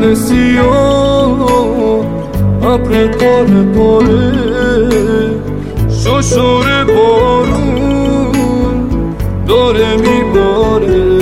ابر سیاه ابر قاره قاره ششور بارون داره میباره.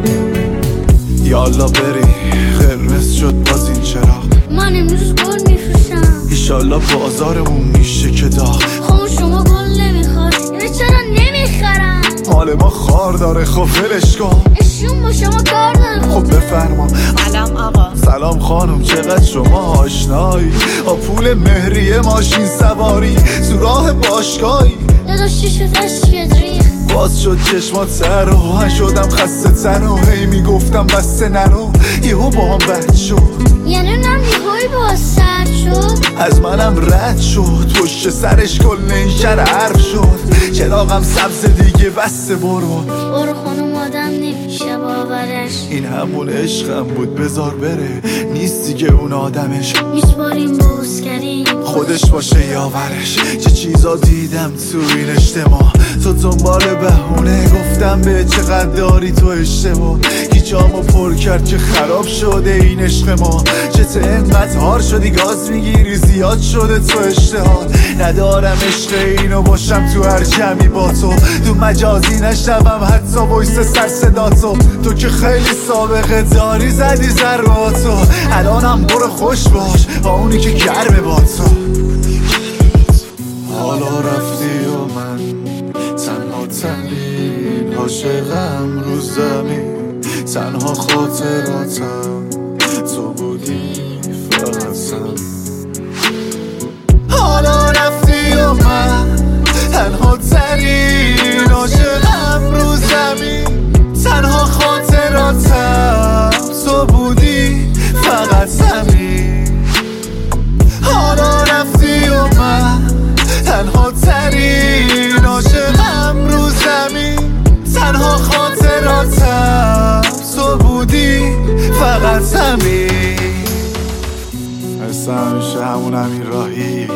یالا بری قرمز شد باز این چراغ، من امروز گل میفروشم ایشالله بازارمون میشه که داغ. خب شما گل نمیخواد یعنی چرا نمیخرم؟ مال ما خار داره خب ولش کن، اشون با شما کار داره. خب بفرما. سلام آقا. سلام خانم چقدر شما آشنایی، با پول مهریه ماشین سواری تو راه باشگاهی. داداش چی شد عشقت ریخت؟ باز شد چشمات سر و شدم خسته تر و هی میگفتم بسته نرو، یهو با هم بد شد. یعنی اونم یهویی باز سرد شد؟ از منم رد شد پشت سرش کل این شهر حرف شد. چراغم سبز دیگه بسته برو خانم آدم نمیشه باورش. این همون عشقم بود بذار بره، نیست دیگه اون آدمش. میسپاریم بوس کردیم خودش باشه یاورش. چه چیزا دیدم تو این اجتماع، تو دنبال بهونه گفتم به چقدر داری تو اشتباه. گیجامو پر کرد که خراب شده این عشق ما. چه انقدر هار شدی گاز میگیری زیاد شده تو اشتهار. ندارم عشق اینو باشم تو هر جمعی با تو مجازی نشنوم حتی وایس سر صداتو. تو که خیلی سابقه داری زدی ضرباتو، الانم برو خوش باش با اونی که گرمه با تو. حالا رفتی و من تنها تنین عاشقم رو زمین، تنها خاطراتم تو بودی فقطم. حالا رفتی و من تنها تنین عاشقم رو زمین، تنها خاطراتم تو بودی فقط همین. حالا رفتی و من تنها ترین عاشقم رو زمین، تنها خاطراتم تو بودی فقط همین. مثل همیشه همون همین راهی،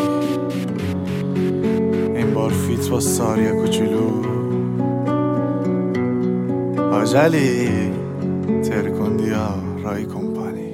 این بار فیت با ساریا کوچولو. آجالی ترکندیا رای کمپانی.